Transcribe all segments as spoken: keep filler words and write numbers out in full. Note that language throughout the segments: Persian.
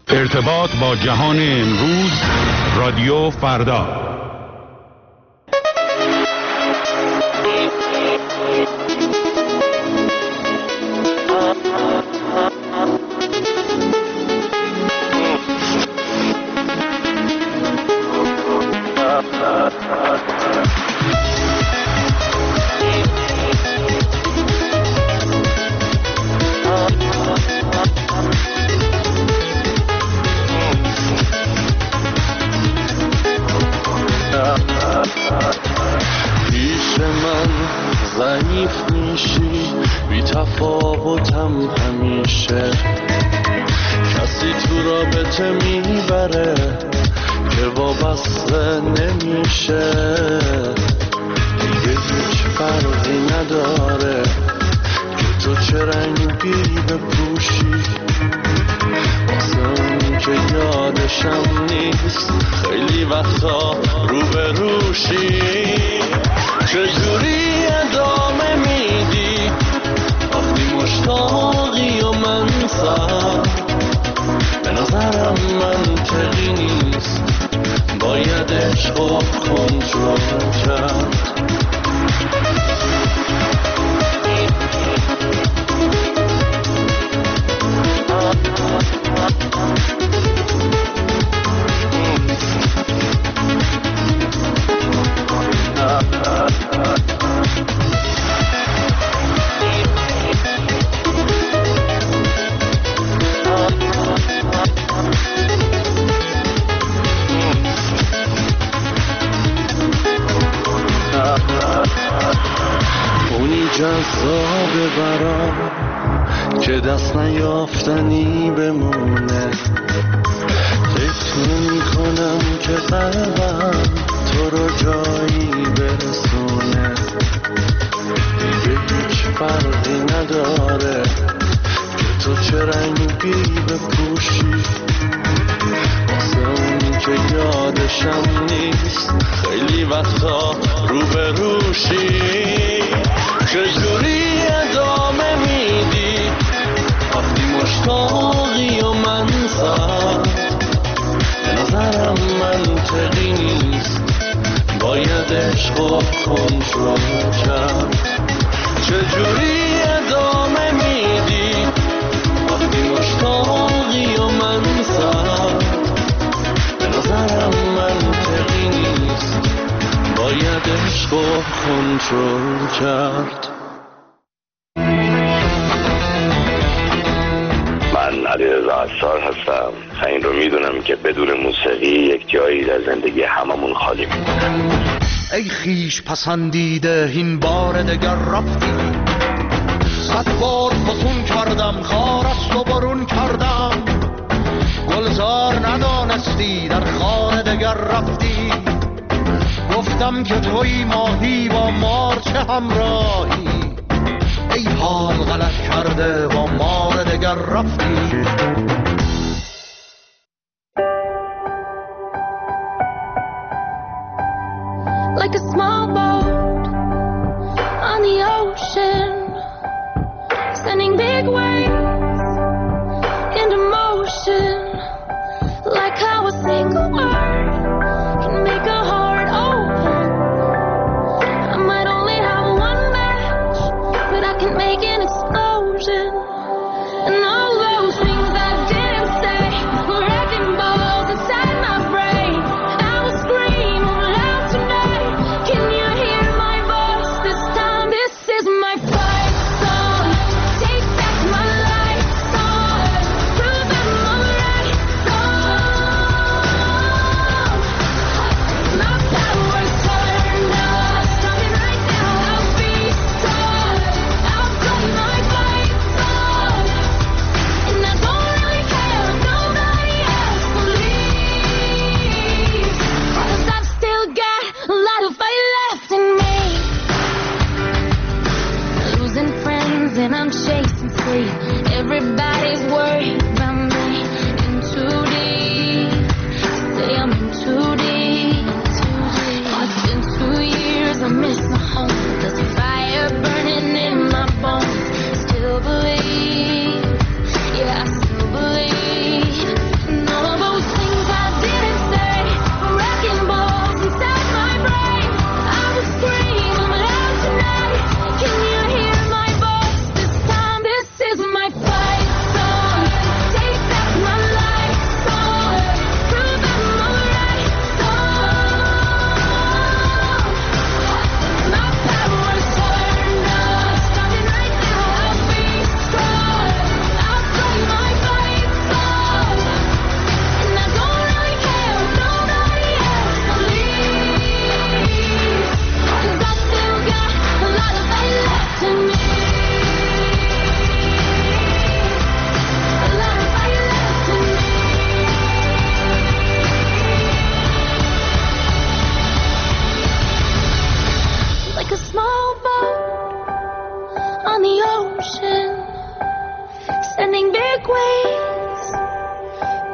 ارتباط با جهان امروز، رادیو فردا. پیش من ضعیف میشی، بی تفاوتم همیشه، کسی تو رابطه میبره که وابسته نمیشه، دیگه هیچ فرقی نداره که تو چه رنگی بپوشی، واسه اون که یادشم نیست خیلی وقتا روبروشی. چجوری ادامه میدی وقتی مشتاقی و من سر؟ به نظرم منطقی نیست، باید عشق و کنترل کرد. اونی جذابه برام که دست نیافتنی بمونه، فکر نمی کنم که قلبم تو رو جایی برسونه، دیگه هیچ فرقی نداره که تو چه رنگی بپوشی، واسه اونی که یادشم نیست خیلی وقتا روبروشی. چجوری ادامه میدی وقتی مشتاقی و من سر؟ به نظرم منطقی نیست، باید عشق و کنترل کرد. چجوری ادامه میدی وقتی مشتاقی و من سر؟ به نظرم منطقی نیست، باید عشق و کنترل کرد. من علیرضا عطار هستم. این رو میدونم که بدون موسیقی یک جایی در زندگی هممون خالی میمونه. ای خیش پسندیده این بار دگر رفتی، صد بار فسون کردم خار است و برون کردم، گلزار ندانستی در خانه دگر رفتی، گفتم که توی ماهی با مار چه همراهی، ای حال غلط کرده با مار دگر رفتی. Like a small boat on the ocean, sending big waves into motion, like how a single word can make a heart open. I might only have one match, but I can make an explosion. And all those things I did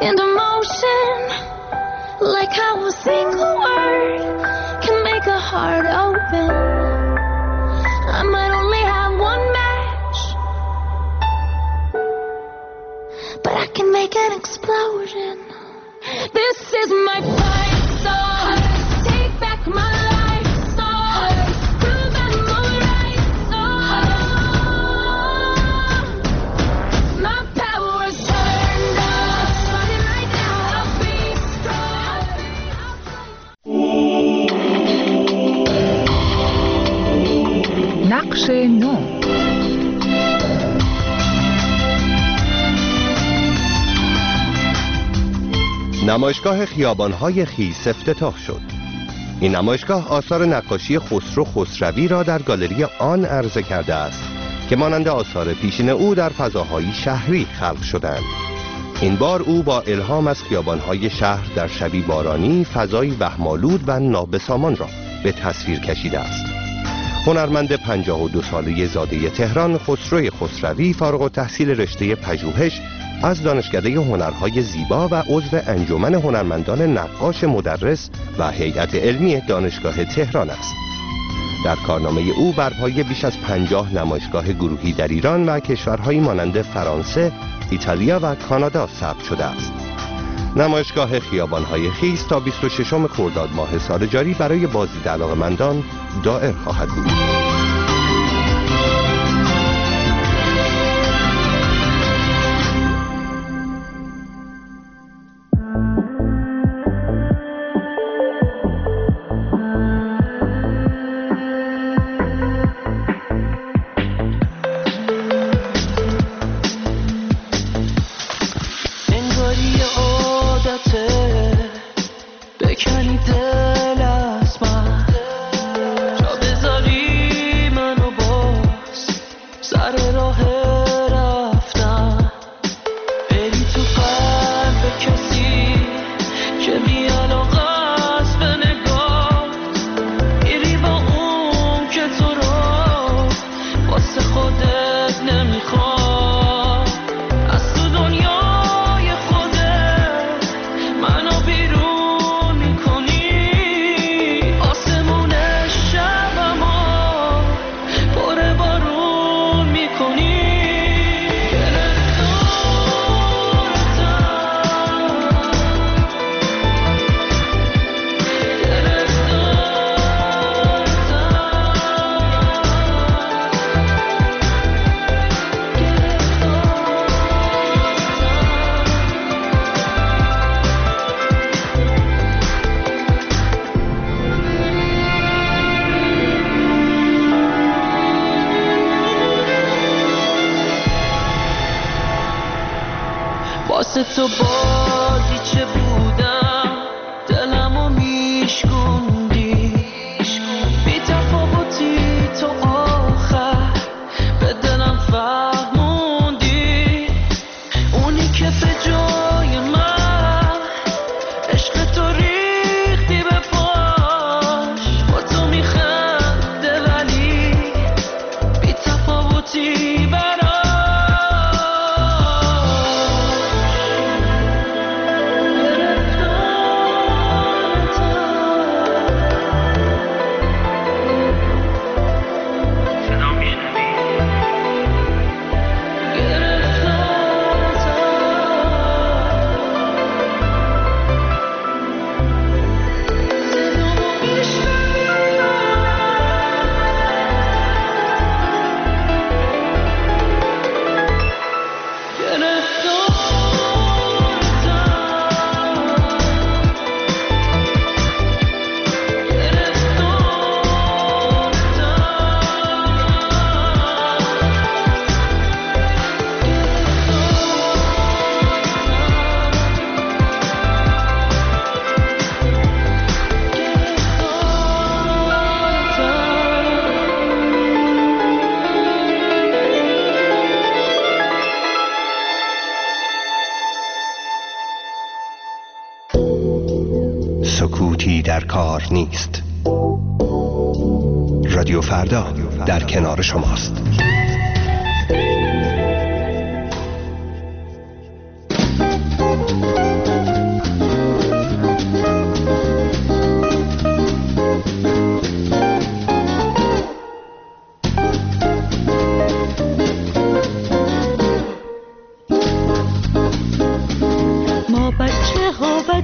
into motion, like how a single word can make a heart open. I might only have one match, but I can make an explosion. This is my fight song. Take back my life song. Rememorize song. My power's turned up. Starting right now, I'll be strong. نقش نو. نمایشگاه خیابان‌های خیس افتتاح شد. این نمایشگاه آثار نقاشی خسرو خسروی را در گالری آن عرضه کرده است که مانند آثار پیشین او در فضاهای شهری خلق شدند. این بار او با الهام از خیابان‌های شهر در شبی بارانی فضای وهم‌آلود و نابسامان را به تصویر کشیده است. هنرمند پنجاه و دو ساله زاده تهران خسرو خسروی فارغ التحصیل رشته پژوهش از دانشکده هنرهای زیبا و عضو انجمن هنرمندان نقاش مدرس و هیئت علمی دانشگاه تهران است. در کارنامه او بر پایه بیش از پنجاه نمایشگاه گروهی در ایران و کشورهایی مانند فرانسه، ایتالیا و کانادا ثبت شده است. نمایشگاه خیابان‌های خیس تا بیست و ششم خرداد ماه سال جاری برای بازدید علاقه‌مندان دائر خواهد بود. تو بازی چه بودم دلمو میشکوندی بی تفاوتی تو آخر به دلم فهموندی اونی که به جای من عشق تو ریختی به پاش با تو میخنده ولی بی تفاوتی سکوتی در کار نیست. رادیو فردا در کنار شماست.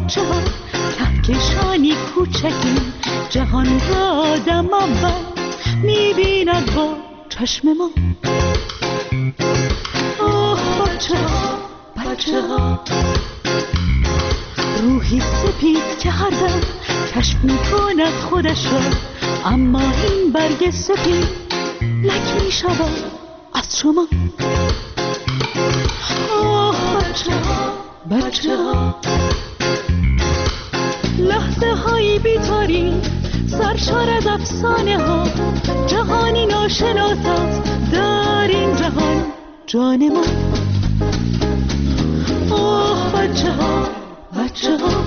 بچه ها کهکشانی کوچکیم، جهان را آدم اول میبیند با چشم ما. آه بچه ها بچه ها، روحی سپید که هر دم کشف میکند خودش را، اما این برگ سپید لک میشود از شما. آه بچه ها بچه ها، لحظه هایی بی‌تاریخ سرشار از افسانه ها، جهانی ناشناس است در این جهان جان ما. آه بچه ها بچه ها،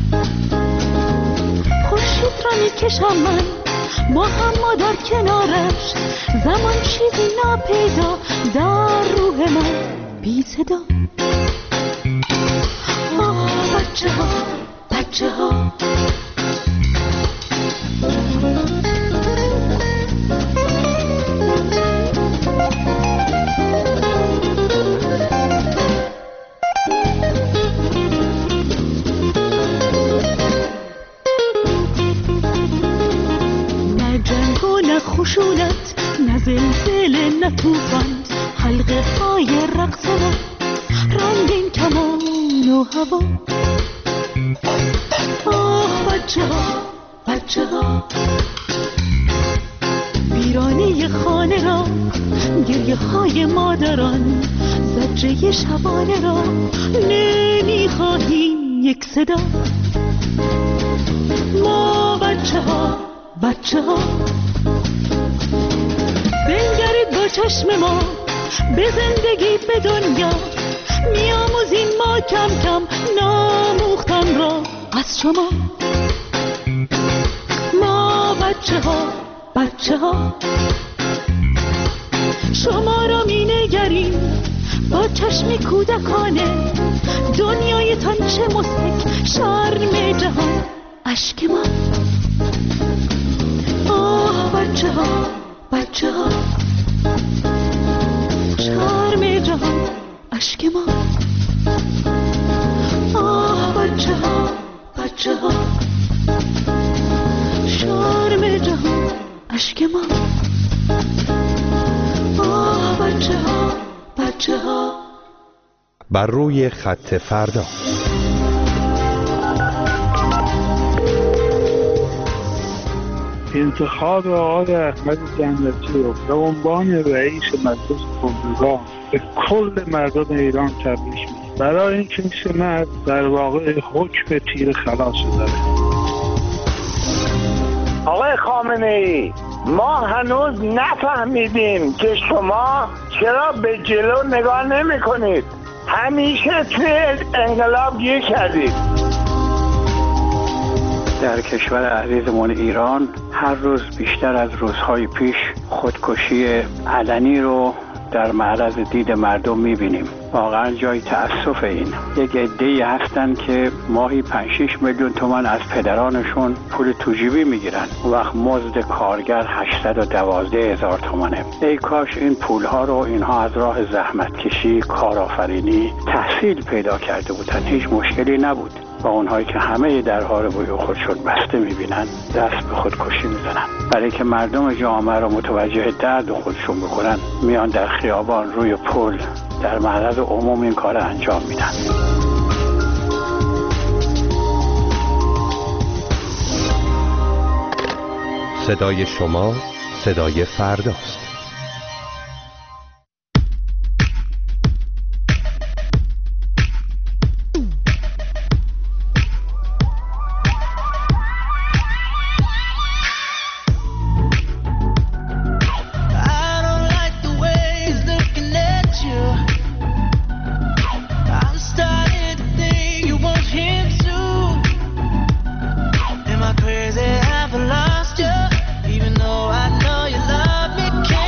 خورشید را میکشم من با هم ما در کنارش، زمان چیزی ناپیدا در روح من بی صدا. آه بچه ها بچه ها، نه جنگ و نه خشونت، نه زلزله نه طوفان، حلقه های رقص ما، رنگین کمان و هوا. آه بچه ها بچه ها، ویرانه خانه را، گریه های مادران، زجه شبانه را نمیخواهیم یک صدا. ما بچه ها بچه ها، بنگرید با چشم ما به زندگی به دنیا، میاموزیم ما کم کم ناموختن را از شما. ما بچه ها بچه ها، شما را می نگریم با چشمی کودکانه، دنیایتان چه مضحک شرم جهان اشک ما. آه بچه ها بچه ها، شرم جهان اشک ما. آه بچه ها بچه ها، شرم جهان اشک ما. آه بچه ها بچه ها. بر روی خط فردا. انتخاب آقای احمد جنتی رو به عنوان رئیس مجلس کنگره به کل مردم ایران تبریک میگم، برای اینکه این مرد در واقع حکم تیر خلاص داره. آقای خامنه ای، ما هنوز نفهمیدیم که شما چرا به جلو نگاه نمی کنید. همیشه توی انقلاب گیر کردید. در کشور عزیزمون ایران هر روز بیشتر از روزهای پیش خودکشی علنی رو در معرض دید مردم میبینیم. واقعا جای تأسف این. یک عده‌ای هستن که ماهی پنج شش میلیون تومان از پدرانشون پول توجیبی میگیرن، اون وقت مزد کارگر هشتصد و دوازده هزار تومانه. ای کاش این پولها رو اینها از راه زحمت کشی، کارآفرینی، تحصیل پیدا کرده بودن، هیچ مشکلی نبود. با اونهایی که همه درها رو روی خودشون بسته میبینن دست به خودکشی میزنن. برای که مردم جامعه رو متوجه درد خودشون بکنن میان در خیابان، روی پل، در معرض عموم این کار انجام میدن. صدای شما صدای فرداست. Crazy, I've lost you, even though I know you love me. Can't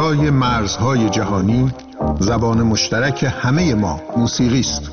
بالای مرزهای جهانی زبان مشترک همه ما موسیقی است.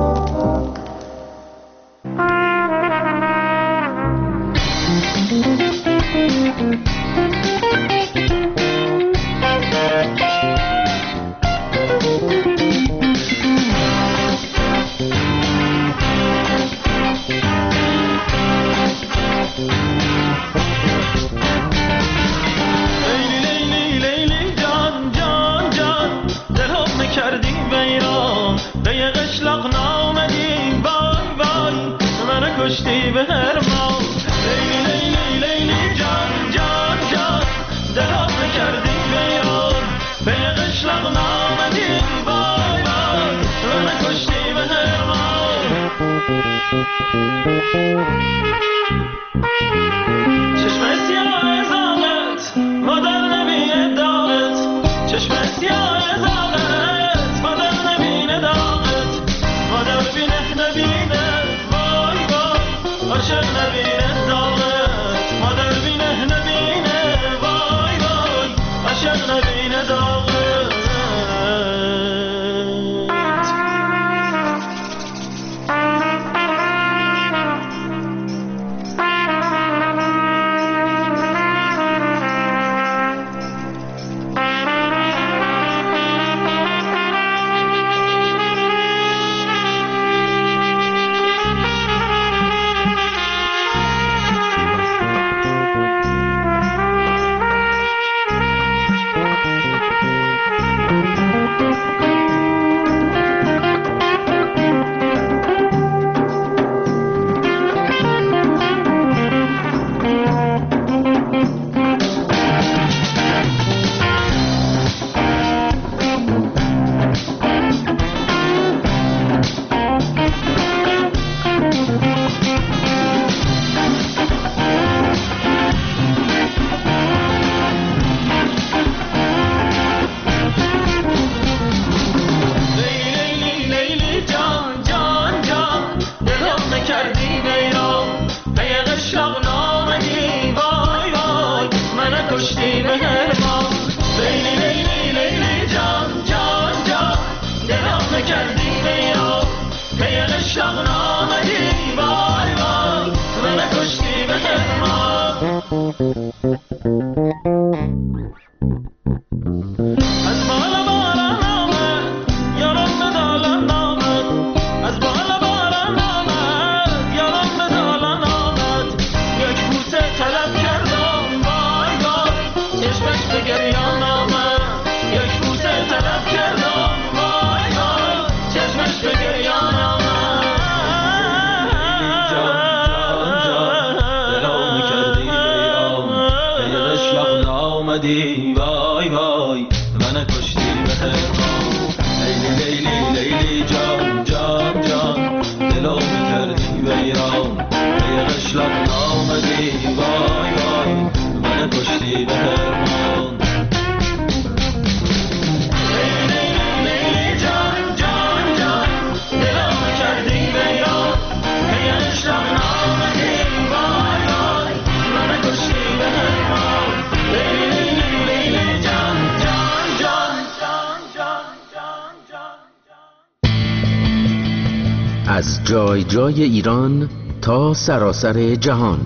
از جای جای ایران تا سراسر جهان،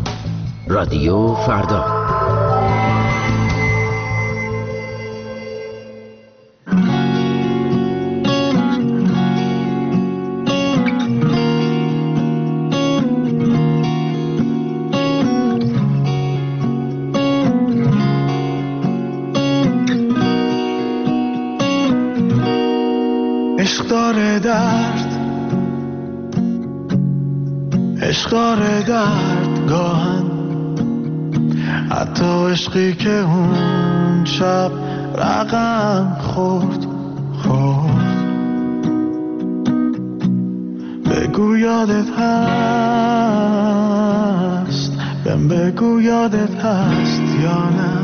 رادیو فردا. عشق داره درد، عشق داره درد گاهن، حتی عشقی که اون شب رقم خورد خورد. بگو یادت هست، بهم بگو یادت هست یا نه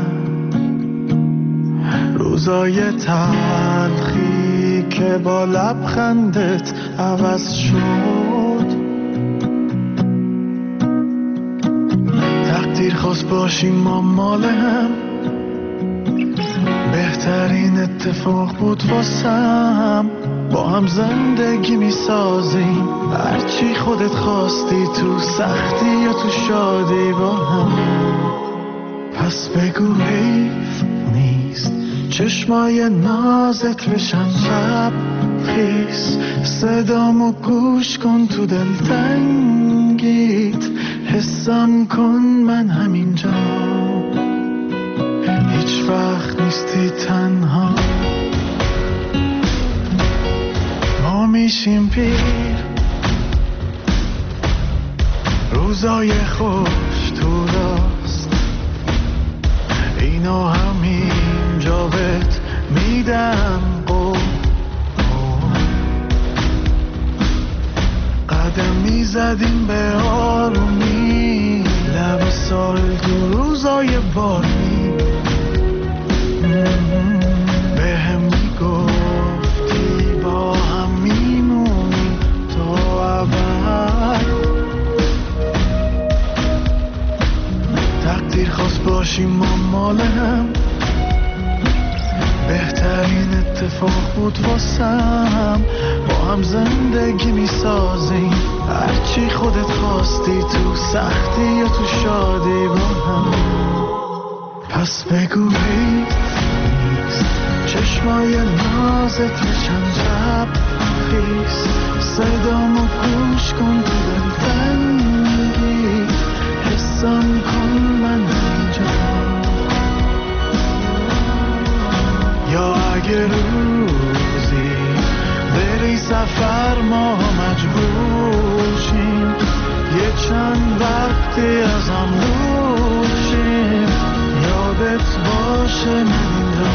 روزای تلخی که با لبخندت عوض شد. تقدیر خواست باشیم ما مال هم، بهتر بهترین اتفاق بود واسم، با هم زندگی می سازیم، هرچی خودت خواستی تو سختی یا تو شادی با هم. پس بگو حیف نیست چشمای نازت بشن شب خیس، صدامو گوش کن تو دلتنگیت، حسم کن من همینجا، هیچ وقت نیستی تنها. ما میشیم پیر، روزای خوش تو راست، اینا همینجا بهت میدم قول. قدم میزدیم به آرومی، لب ساحل تو روزای بارمی، به هم میگفتی با هم میمونیم تا ابد. تقدیر خواست باشیم ما مال هم، بهترین اتفاق بود واسم، با هم زندگی میسازیم، هرچی خودت خواستی تو سختی یا تو شادی با هم. پس بگو حیف نیست چشمای نازت بشن شب خیس، صدامو گوش کن تو دلتنگی، حسم کن من اینجا. یا اگه روزی بری سفر ما مجبور شیم، یه چند وقتی از هم دور شیم، یادت باشه من اینجا،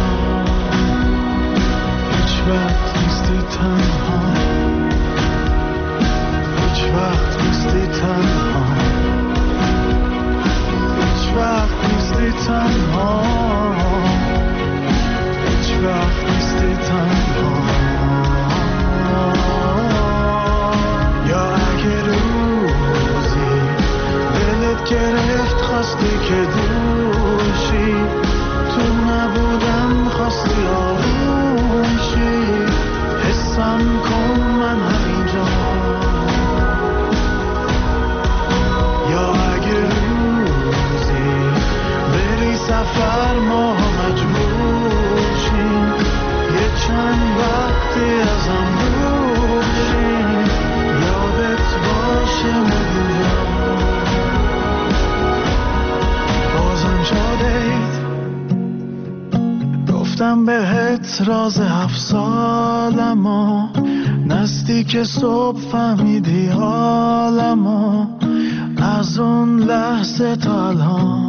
هیچ وقت نیستی تنها، هیچ وقت نیستی تنها، هیچ وقت نیستی تنها، هیچ وقت نیستی تنها. یا اگه روزی دلت گرفت خواستی که دوشی، تو نبودم خواستی آروم شی، حسم کن من همینجا. یا اگه روزی بری سفر ما مجبور شیم، یه چند وقتی از هم دور شیم، یادت باشه من اینجا. بازم شدید گفتم بهت راز هفت سالمو، نزدیک صبح فهمیدی حالمو، از اون لحظه تا الان